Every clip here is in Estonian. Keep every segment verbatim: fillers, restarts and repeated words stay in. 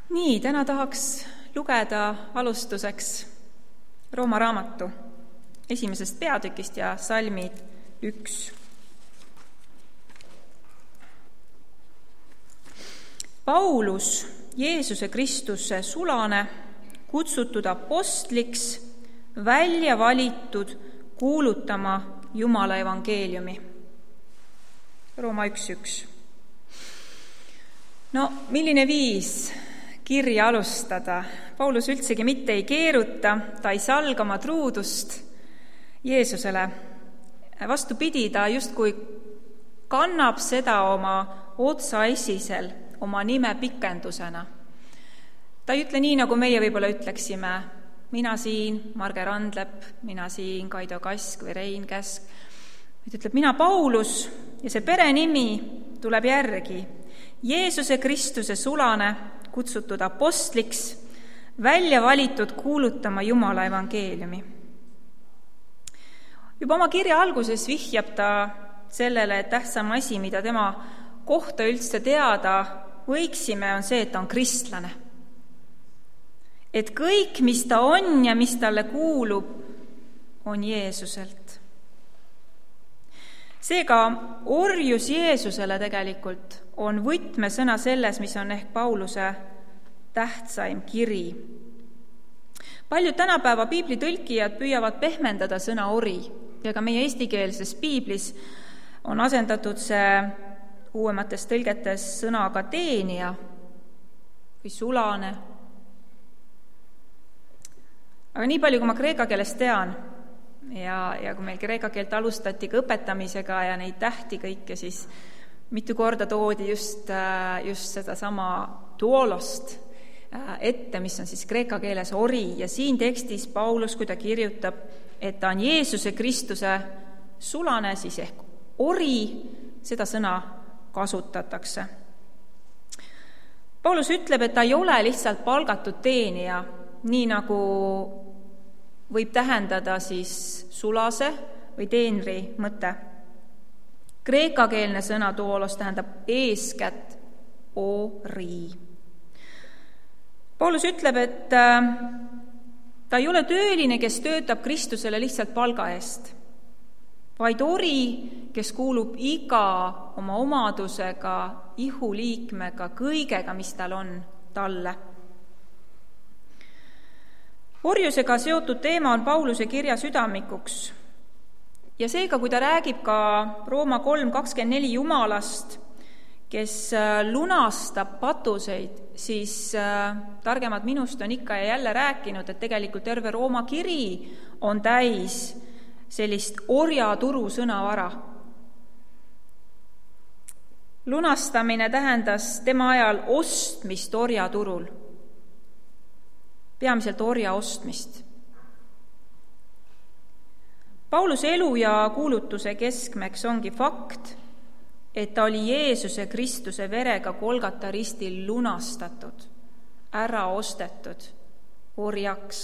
Nii, täna tahaks lugeda alustuseks Rooma raamatu esimesest peatükist ja salmid üks. Paulus, Jeesuse Kristuse sulane, kutsutud apostliks, välja valitud kuulutama Jumala evangeeliumi. Rooma üks üks. No, milline viis kirja alustada? Paulus üldsegi mitte ei keeruta, ta ei salga oma truudust Jeesusele. Vastupidi, ta justkui kannab seda oma otsaesisel, oma nime pikendusena. Ta ei ütle nii, nagu meie võib-olla ütleksime, mina siin, Marge Randlep, mina siin, Kaido Kask või Rein Käsk. Ta ütleb, mina Paulus ja see perenimi tuleb järgi. Jeesuse Kristuse sulane, kutsutud apostliks, välja valitud kuulutama Jumala evangeeliumi. Juba oma kirja alguses vihjab ta sellele, et tähtsam asi, mida tema kohta üldse teada võiksime, on see, et ta on kristlane. Et kõik, mis ta on ja mis talle kuulub, on Jeesuselt. Seega orjus Jeesusele tegelikult on võtmesõna selles, mis on ehk Pauluse tähtsaim kiri. Paljud tänapäeva piiblitõlkijad püüavad pehmendada sõna ori ja ka meie eestikeelses piiblis on asendatud see uuemates tõlgetes sõnaga teenija või sulane. Aga nii palju, kui ma kreeka keelest tean ja, ja kui meil kreeka keelt alustati ka õpetamisega ja neid tähti kõike, siis mitu korda toodi just, just seda sama duolost ette, mis on siis kreeka keeles ori, ja siin tekstis Paulus, kui ta kirjutab, et ta on Jeesuse Kristuse sulane, siis ehk ori, seda sõna kasutatakse. Paulus ütleb, et ta ei ole lihtsalt palgatud teenija, nii nagu võib tähendada siis sulase või teenri mõte. Kreekakeelne sõna duolos tähendab eeskätt ori. Paulus ütleb, et ta ei ole tööline, kes töötab Kristusele lihtsalt palga eest, vaid ori, kes kuulub iga oma omadusega, ihuliikmega, kõigega, mis tal on, talle. Orjusega seotud teema on Pauluse kirja südamikuks. Ja seega, kui ta räägib ka Rooma kolm kakskümmend neli Jumalast, kes lunastab patuseid, siis targemad minust on ikka ja jälle rääkinud, et tegelikult terve Rooma kiri on täis sellist orjaturu sõnavara. Lunastamine tähendas tema ajal ostmist orjaturul, peamiselt orja ostmist. Pauluse elu ja kuulutuse keskmeks ongi fakt, et ta oli Jeesuse Kristuse verega Golgata ristil lunastatud, ära ostetud orjaks.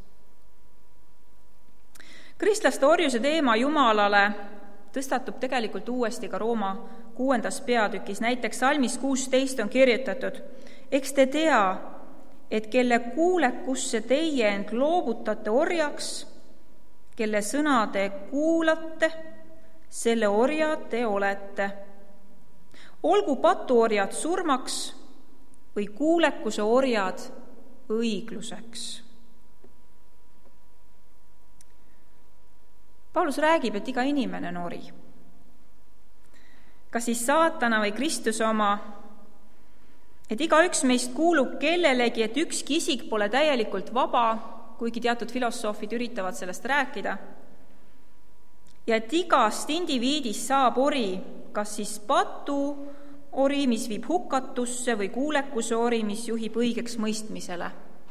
Kristlaste orjuse teema Jumalale tõstatub tegelikult uuesti ka Rooma kuuendas peatükis. Näiteks salmis kuusteist on kirjutatud, eks te tea, et kelle kuulekusse teie end loobutate orjaks, kelle sõna te kuulate, selle orjad te olete. Olgu patuorjad surmaks või kuulekuse orjad õigluseks. Paulus räägib, et iga inimene on ori. Kas siis saatana või Kristuse oma, et igaüks meist kuulub kellelegi, et ükski isik pole täielikult vaba, kuigi teatud filosoofid üritavad sellest rääkida, ja et igast indiviidist saab ori, kas siis patu ori, mis viib hukatusse, või kuulekuse ori, mis juhib õigeks mõistmisele.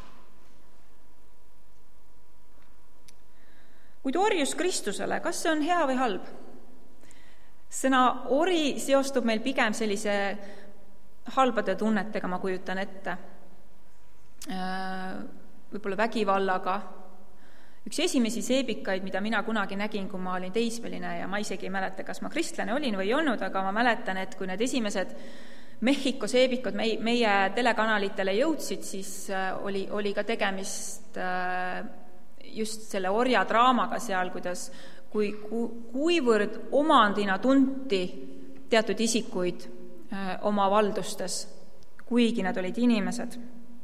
Kuid orjus Kristusele, kas see on hea või halb? Sõna ori seostub meil pigem sellise halbade tunnetega, ma kujutan ette, võib-olla vägivallaga. Üks esimesi seebikaid, mida mina kunagi nägin, kui ma olin teismeline, ja ma isegi ei mäleta, kas ma kristlane olin või ei olnud, aga ma mäletan, et kui need esimesed Mehhiko seebikud meie, meie telekanalitele jõudsid, siis oli, oli ka tegemist just selle orjadraamaga seal, kuidas, kui, kuivõrd omandina tunti teatud isikuid oma valdustes, kuigi nad olid inimesed.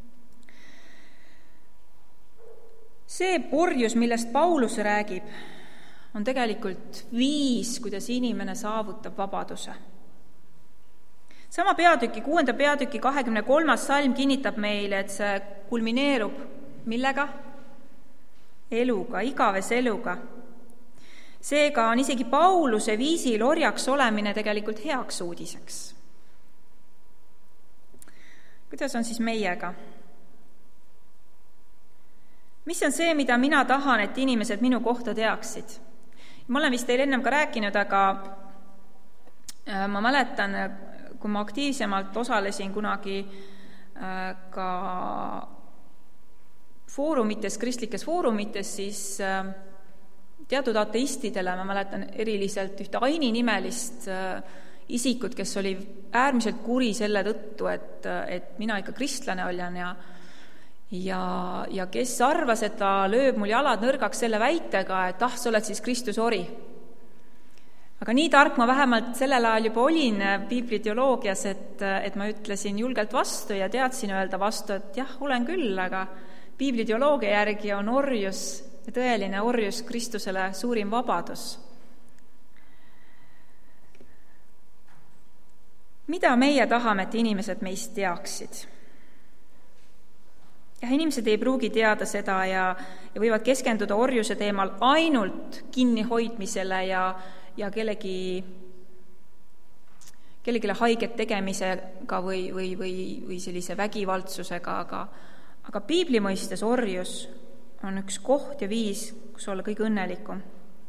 See orjus, millest Paulus räägib, on tegelikult viis, kuidas inimene saavutab vabaduse. Sama peatüki, kuuenda peatüki kahekümne kolmas salm kinnitab meile, et see kulmineerub millega? Eluga, igavese eluga. Seega on isegi Pauluse viisil orjaks olemine tegelikult heaks uudiseks. Kuidas on siis meiega? Mis on see, mida mina tahan, et inimesed minu kohta teaksid? Ma olen vist teile ennem ka rääkinud, aga ma mäletan, kui ma aktiivsemalt osalesin kunagi ka foorumites, kristlikes foorumites, siis teatud ateistidele, ma mäletan eriliselt ühte Aini nimelist isikut, kes oli äärmiselt kuri selle tõttu, et, et mina ikka kristlane olen ja Ja, ja kes arvas, et ta lööb mul jalad nõrgaks selle väitega, et ah, sa oled siis Kristuse ori. Aga nii tark ma vähemalt sellel ajal juba olin piibliteoloogias, et, et ma ütlesin julgelt vastu ja teadsin öelda vastu, et jah, olen küll, aga piibliteoloogia järgi on orjus, tõeline orjus Kristusele suurim vabadus. Mida meie tahame, et inimesed meist teaksid? Ja inimesed ei pruugi teada seda ja, ja võivad keskenduda orjuse teemal ainult kinnihoidmisele ja, ja kellegi, kellegile haiget tegemisega või, või, või, või sellise vägivaldsusega, aga, aga piibli mõistes orjus on üks koht ja viis, kus olla kõige õnnelikum.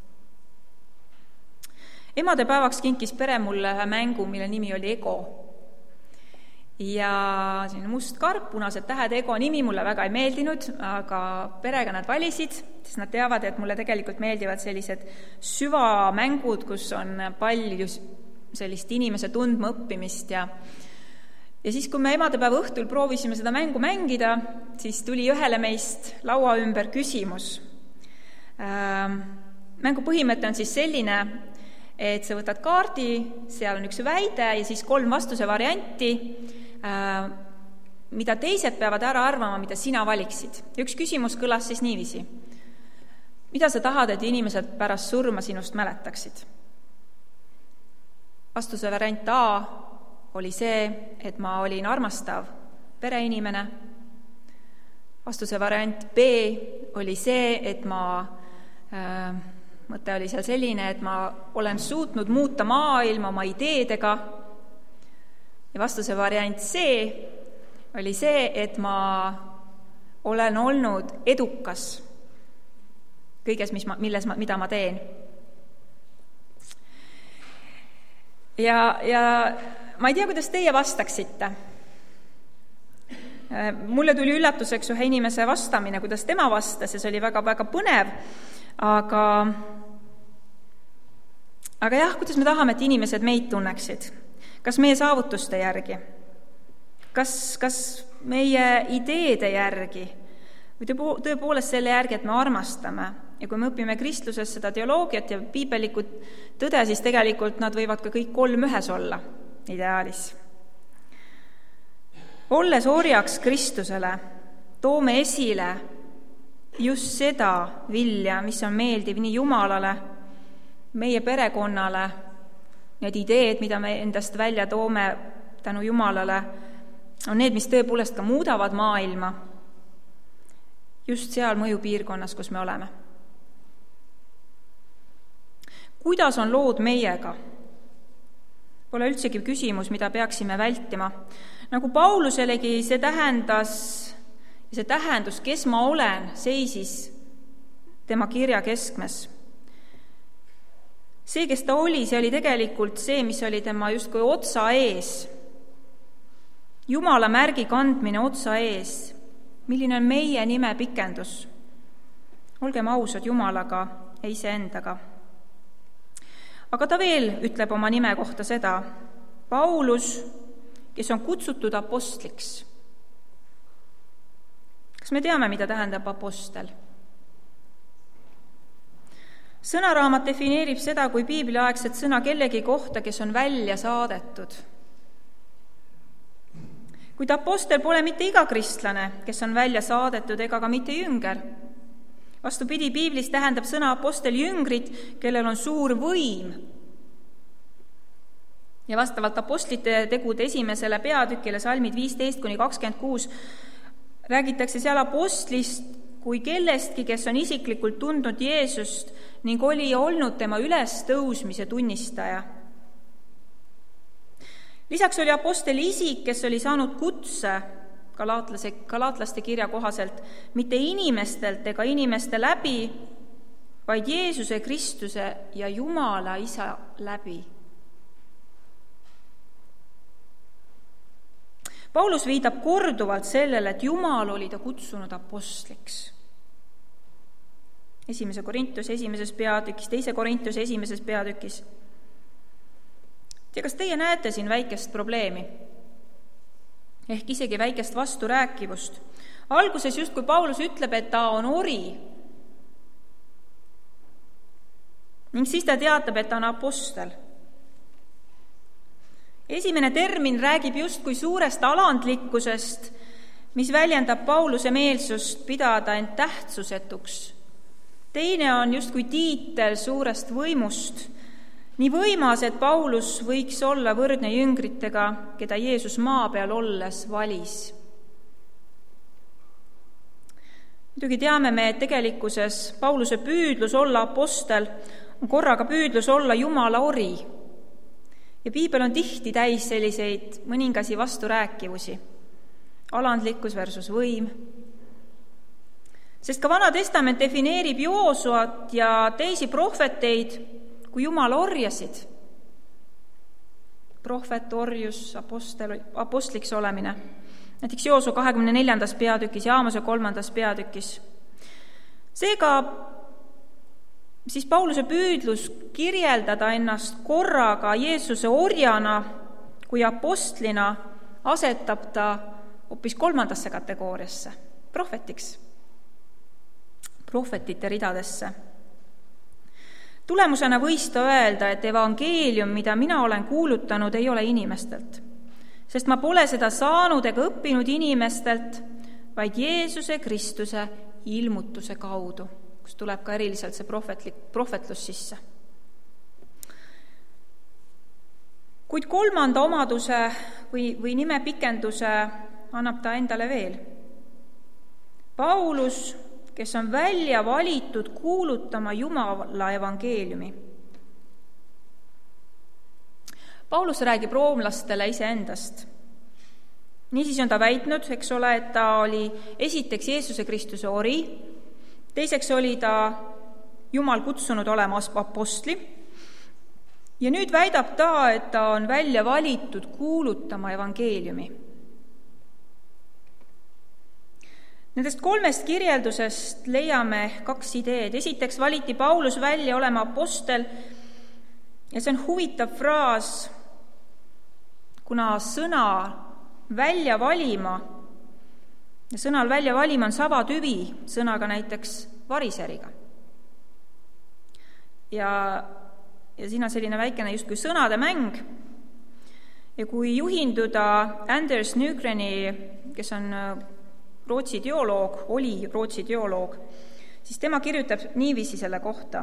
Emadepäevaks kinkis pere mulle ühe mängu, mille nimi oli Ego. Ja selline must karp, punased tähed, Ego nimi mulle väga ei meeldinud, aga perega nad valisid, sest nad teavad, et mulle tegelikult meeldivad sellised süvamängud, kus on palju sellist inimese tundma õppimist ja ja siis, kui me emadepäeva õhtul proovisime seda mängu mängida, siis tuli ühele meist laua ümber küsimus. Mängu põhimõte on siis selline, et sa võtad kaardi, seal on üks väide ja siis kolm vastuse varianti, mida teised peavad ära arvama, mida sina valiksid. Üks küsimus kõlas siis niiviisi. Mida sa tahad, et inimesed pärast surma sinust mäletaksid? Vastuse variant A oli see, et ma olin armastav pereinimene. Vastuse variant B oli see, et ma, äh, mõte oli seal selline, et ma olen suutnud muuta maailma oma ideedega. Ja vastuse variant C oli see, et ma olen olnud edukas kõiges, mis ma, milles ma, mida ma teen. Ja, ja ma ei tea, kuidas teie vastaksite. Mulle tuli üllatuseks ühe inimese vastamine, kuidas tema vastas, ja see oli väga, väga põnev, aga, aga jah, kuidas me tahame, et inimesed meid tunneksid? Kas meie saavutuste järgi? Kas, kas meie ideede järgi? Või tõepoolest selle järgi, et me armastame? Ja kui me õpime kristluses seda teoloogiat ja piibelikku tõde, siis tegelikult nad võivad ka kõik kolm ühes olla ideaalis. Olles orjaks Kristusele, toome esile just seda vilja, mis on meeldiv nii Jumalale, meie perekonnale, need ideed, mida me endast välja toome tänu Jumalale, on need, mis tõepoolest ka muudavad maailma just seal mõjupiirkonnas, kus me oleme. Kuidas on lood meiega? Pole üldsegi küsimus, mida peaksime vältima. Nagu Pauluselegi see tähendas, see tähendus, kes ma olen, seisis tema kirja keskmes. See, kes ta oli, see oli tegelikult see, mis oli tema justkui otsa ees. Jumala märgi kandmine otsa ees. Milline on meie nime pikendus? Olgem ausad Jumalaga ja iseendaga. Aga ta veel ütleb oma nime kohta seda. Paulus, kes on kutsutud apostliks. Kas me teame, mida tähendab apostel? Sõnaraamat defineerib seda kui piibliaegset sõna kellegi kohta, kes on välja saadetud. Kuid apostel pole mitte iga kristlane, kes on välja saadetud, ega ka mitte jünger. Vastupidi, piiblis tähendab sõna apostel jüngrit, kellel on suur võim. Ja vastavalt apostlite tegude esimesele peatükile, salmid viisteist kuni kakskümmend kuus, räägitakse seal apostlist kui kellestki, kes on isiklikult tundnud Jeesust ning oli olnud tema ülestõusmise tunnistaja. Lisaks oli apostel isik, kes oli saanud kutse Galaatlase, Galaatlaste kirja kohaselt mitte inimestelt ega inimeste läbi, vaid Jeesuse Kristuse ja Jumala Isa läbi. Paulus viitab korduvalt sellele, et Jumal oli ta kutsunud apostliks. Esimese Korintuse esimeses peatükis, teise Korintuse esimeses peatükis. Ja kas teie näete siin väikest probleemi? Ehk isegi väikest vasturääkivust. Alguses just kui Paulus ütleb, et ta on ori, ning siis ta teatab, et ta on apostel. Esimene termin räägib justkui suurest alandlikkusest, mis väljendab Pauluse meelsust pidada end tähtsusetuks. Teine on justkui tiitel suurest võimust, nii võimas, et Paulus võiks olla võrdne jüngritega, keda Jeesus maa peal olles valis. Muidugi teame me, et tegelikkuses Pauluse püüdlus olla apostel on korraga püüdlus olla Jumala ori. Ja piibel on tihti täis selliseid mõningasi vasturääkivusi. Alandlikkus versus võim. Sest ka Vana Testament defineerib Joosuat ja teisi prohveteid kui Jumala orjasid. Prohvet, orjus, apostel, apostliks olemine. Näiteks Joosu kahekümne neljandas peatükis ja Aamose kolmandas peatükis. Seega siis Pauluse püüdlus kirjeldada ennast korraga Jeesuse orjana kui apostlina asetab ta hoopis kolmandasse kategooriasse, prohvetiks, prohvetite ridadesse. Tulemusena võis ta öelda, et evangeelium, mida mina olen kuulutanud, ei ole inimestelt, sest ma pole seda saanud ega õppinud inimestelt, vaid Jeesuse Kristuse ilmutuse kaudu, kus tuleb ka eriliselt see prohvetlik, prohvetlus sisse. Kuid kolmanda omaduse või, või nimepikenduse annab ta endale veel. Paulus, kes on välja valitud kuulutama Jumala evangeeliumi. Paulus räägib roomlastele iseendast. Niisiis on ta väitnud, eks ole, et ta oli esiteks Jeesuse Kristuse ori, teiseks oli ta Jumal kutsunud olema apostli ja nüüd väidab ta, et ta on välja valitud kuulutama evangeeliumi. Nendest kolmest kirjeldusest leiame kaks ideed. Esiteks valiti Paulus välja olema apostel ja see on huvitav fraas, kuna sõna välja valima ja sõnal välja valima on savatüvi sõnaga näiteks variseriga. Ja, ja siin on selline väikene justkui sõnade mäng. Ja kui juhinduda Anders Nygreni, kes on Rootsi teoloog, oli Rootsi teoloog, siis tema kirjutab niiviisi selle kohta,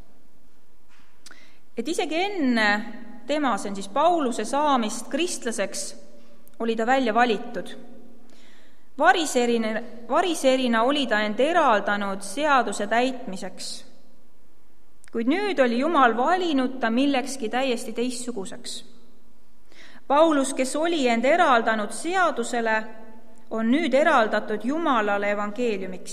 et isegi enne tema, see on siis Pauluse saamist kristlaseks, oli ta välja valitud. Variserina, variserina oli ta end eraldanud seaduse täitmiseks, kuid nüüd oli Jumal valinud ta millekski täiesti teistsuguseks. Paulus, kes oli end eraldanud seadusele, on nüüd eraldatud Jumalale evangeeliumiks.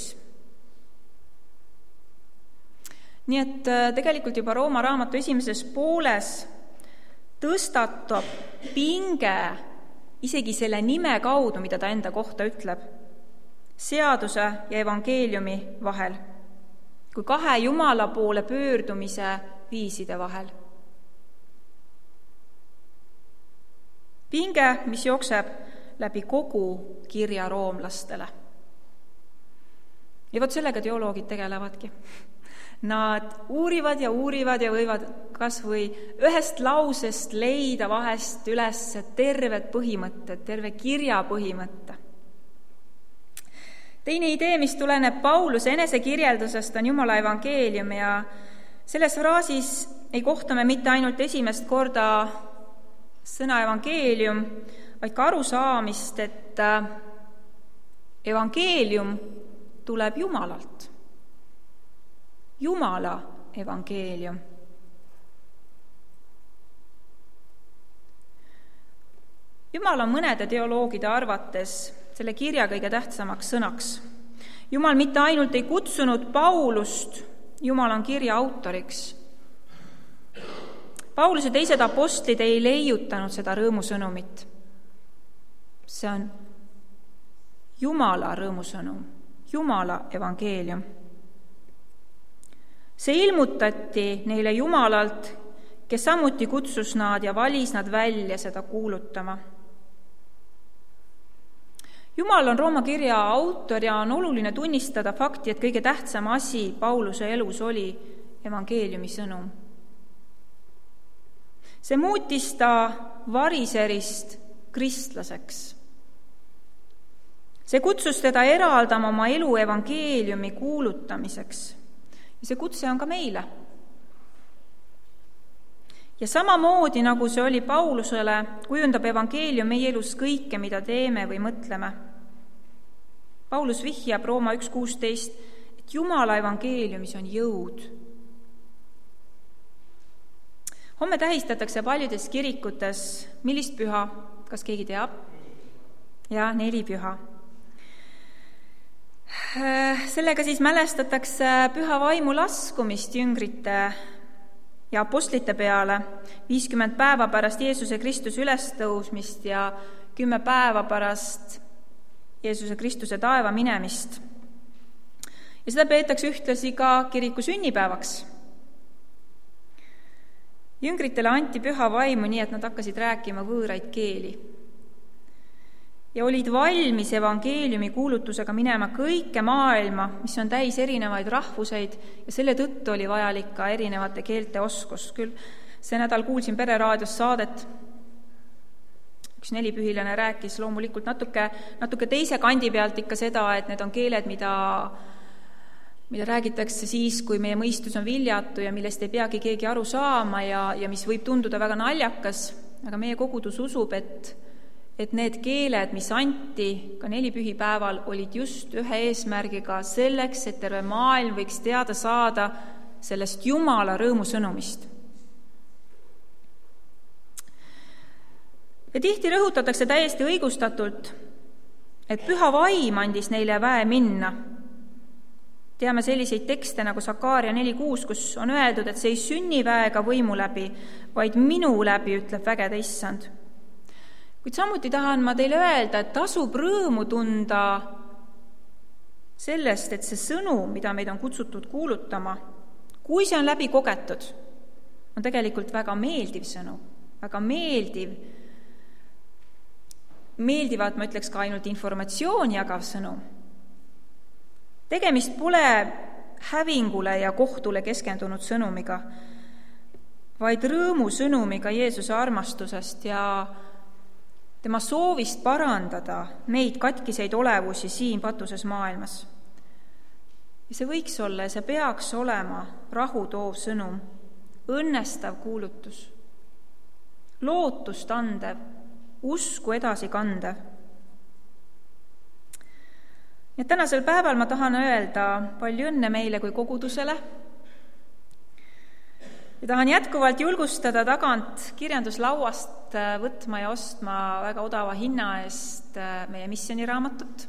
Nii et tegelikult juba Rooma raamatu esimeses pooles tõstatab pinge isegi selle nime kaudu, mida ta enda kohta ütleb, seaduse ja evangeeliumi vahel, kui kahe Jumala poole pöördumise viiside vahel. pinge, mis jookseb läbi kogu kirja roomlastele. Ja vot sellega teoloogid tegelevadki. Nad uurivad ja uurivad ja võivad kas või ühest lausest leida vahest üles terved põhimõtted, terve kirja põhimõtte. Teine idee, mis tuleneb Pauluse enesekirjeldusest, on Jumala evangeelium ja selles fraasis ei kohta me mitte ainult esimest korda sõna evangeelium, vaid ka arusaamist, et evangeelium tuleb Jumalalt. Jumala evangeelium. Jumal on mõnede teoloogide arvates selle kirja kõige tähtsamaks sõnaks. Jumal mitte ainult ei kutsunud Paulust, Jumal on kirja autoriks. Paulus ja teised apostlid ei leiutanud seda rõõmusõnumit. See on Jumala rõõmusõnum, Jumala evangeelium. See ilmutati neile Jumalalt, kes samuti kutsus nad ja valis nad välja seda kuulutama. Jumal on Rooma kirja autor ja on oluline tunnistada fakti, et kõige tähtsam asi Pauluse elus oli evangeeliumi sõnum. See muutis ta variserist kristlaseks. See kutsus teda eraldama oma elu evangeeliumi kuulutamiseks. Ja see kutse on ka meile. Ja samamoodi, nagu see oli Paulusele, kujundab evangeelium meie elus kõike, mida teeme või mõtleme. Paulus vihjab Rooma üks kuusteist, et Jumala evangeeliumis on jõud. Homme tähistatakse paljudes kirikutes millist püha, kas keegi teab? Ja, nelipüha. Sellega siis mälestatakse püha vaimu laskumist jüngrite ja apostlite peale, viiskümmend päeva pärast Jeesuse Kristuse ülestõusmist ja kümme päeva pärast Jeesuse Kristuse taeva minemist. Ja seda peetakse ühtlasi ka kiriku sünnipäevaks. Jüngritele anti püha vaimu nii, et nad hakkasid rääkima võõraid keeli ja olid valmis evangeeliumi kuulutusega minema kõike maailma, mis on täis erinevaid rahvuseid ja selle tõttu oli vajalik ka erinevate keelte oskus. Küll see nädal kuulsin Pereraadios saadet, üks nelipühilane rääkis loomulikult natuke, natuke teise kandi pealt ikka seda, et need on keeled, mida, mida räägitakse siis, kui meie mõistus on viljatu ja millest ei peagi keegi aru saama ja, ja mis võib tunduda väga naljakas, aga meie kogudus usub, et et need keeled, mis anti ka nelipühipäeval, olid just ühe eesmärgiga selleks, et terve maailm võiks teada saada sellest Jumala rõõmusõnumist. Ja tihti rõhutatakse täiesti õigustatult, et püha vaim andis neile väe minna. Teame selliseid tekste nagu Sakaaria neli kuus, kus on öeldud, et see ei sünni väega võimu läbi, vaid minu läbi, ütleb vägede issand. Kuid samuti tahan ma teile öelda, et tasub rõõmu tunda sellest, et see sõnum, mida meid on kutsutud kuulutama, kui see on läbi kogetud, on tegelikult väga meeldiv sõnum, väga meeldiv, meeldivad, ma ütleks ka ainult informatsiooni jagav sõnum. Tegemist pole hävingule ja kohtule keskendunud sõnumiga, vaid rõõmu sõnumiga Jeesuse armastusest ja tema soovist parandada meid katkiseid olevusi siin patuses maailmas. Ja see võiks olla ja see peaks olema rahu toov sõnum, õnnestav kuulutus, lootust andev, usku edasi kandev. Ja tänasel päeval ma tahan öelda palju õnne meile kui kogudusele ja tahan jätkuvalt julgustada tagant kirjanduslauast võtma ja ostma väga odava hinna eest meie missioniraamatut.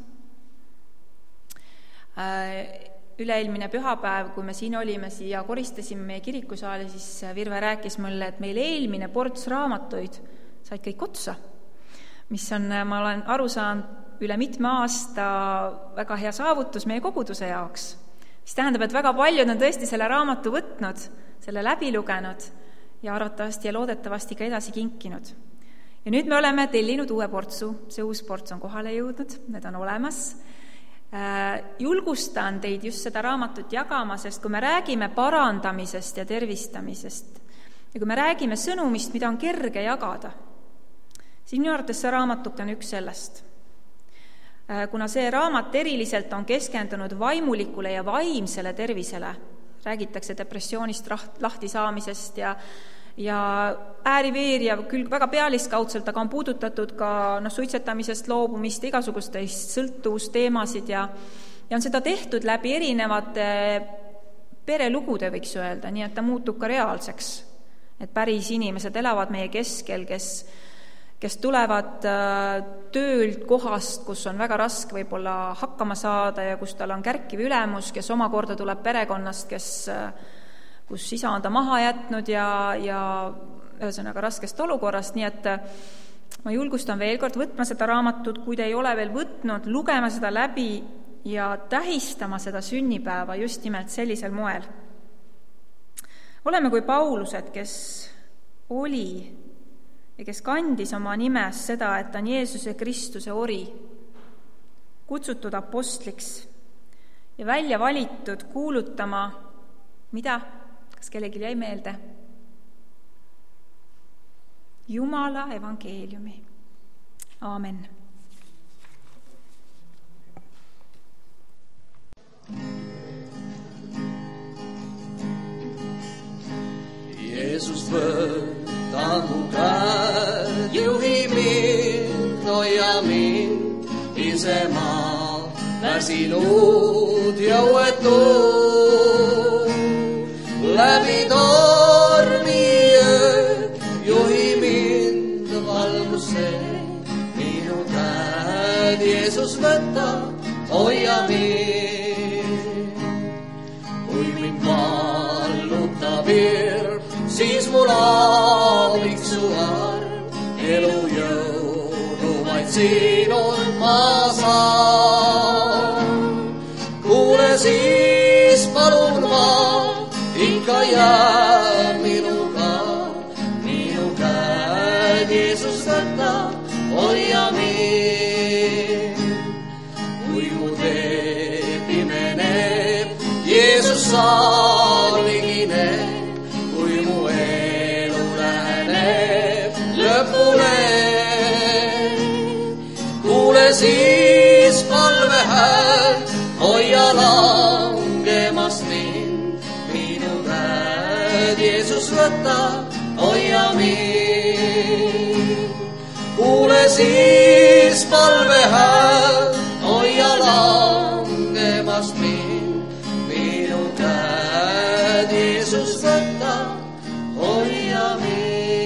Üleilmine pühapäev, kui me siin olime ja koristasime meie kirikusaali, siis Virve rääkis mulle, et meil eelmine ports raamatuid said kõik otsa, mis on, ma olen aru saanud, üle mitme aasta väga hea saavutus meie koguduse jaoks. Mis tähendab, et väga paljud on tõesti selle raamatu võtnud, selle läbi lugenud ja arvatavasti ja loodetavasti ka edasi kinkinud. ja nüüd me oleme tellinud uue portsu, see uus ports on kohale jõudnud, need on olemas. Julgustan teid just seda raamatut jagama, sest kui me räägime parandamisest ja tervistamisest ja kui me räägime sõnumist, mida on kerge jagada, siis minu arvates see raamatuke on üks sellest. Kuna see raamat eriliselt on keskendunud vaimulikule ja vaimsele tervisele, räägitakse depressioonist lahti saamisest ja, ja ääriveer ja küll väga pealiskaudselt, aga on puudutatud ka no, suitsetamisest loobumist, igasugustest sõltuvusteemasid ja, ja on seda tehtud läbi erinevate perelugude, võiks öelda, nii et ta muutub ka reaalseks. Et päris inimesed elavad meie keskel, kes kes tulevad töölt kohast, kus on väga raske võib-olla hakkama saada ja kus tal on kärkiv ülemus, kes omakorda tuleb perekonnast, kes, kus isa on ta maha jätnud ja, ja ühesõnaga raskest olukorrast, nii et ma julgustan veel kord võtma seda raamatut, kui te ei ole veel võtnud, lugema seda läbi ja tähistama seda sünnipäeva just nimelt sellisel moel. Oleme kui Paulused, kes oli ja kes kandis oma nimes seda, et ta on Jeesuse Kristuse ori, kutsutud apostliks ja välja valitud kuulutama, mida, kas kellelgi jäi meelde? Jumala evangeeliumi. Aamen. Jeesus võta mu käed, juhi mind, hoia mind, ise ma väsinud ja uuetud. Läbi tormi öö, juhi mind valgusse, minu käed, Jeesus võta, hoia mind. Kui mind vallutab hirm, siis mul abiks su arm, elu jõudu vaid sinul ma saan. Kuule siis palun ma, ikka jää minuga, minu käed, Jeesus võta, hoia mind. Kui mu tee pimeneb, Jeesus saab ligineb, kuule siis palve hääl, hoia langemast mind, minu käed, Jeesus võta, hoia mind. Kuule siis palve hääl, hoia langemast mind, minu käed, Jeesus võta, hoia mind.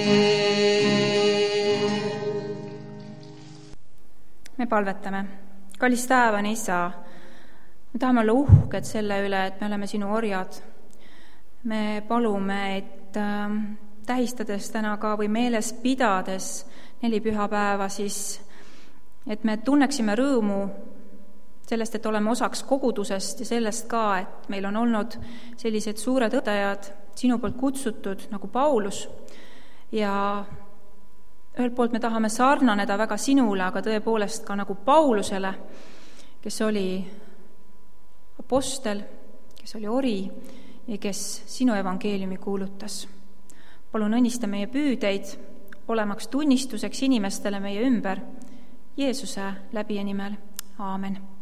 Me palvetame. Kallis taevane Isa, me tahame olla uhked selle üle, et me oleme sinu orjad. Me palume, et äh, tähistades täna ka või meeles pidades neli pühapäeva, siis et me tunneksime rõõmu sellest, et oleme osaks kogudusest ja sellest ka, et meil on olnud sellised suured õpetajad sinu poolt kutsutud nagu Paulus ja ühelt poolt me tahame sarnaneda väga sinule, aga tõepoolest ka nagu Paulusele, kes oli apostel, kes oli ori ja kes sinu evangeeliumi kuulutas. Palun õnnista meie püüdeid, olemaks tunnistuseks inimestele meie ümber, Jeesuse läbi ja nimel. Aamen.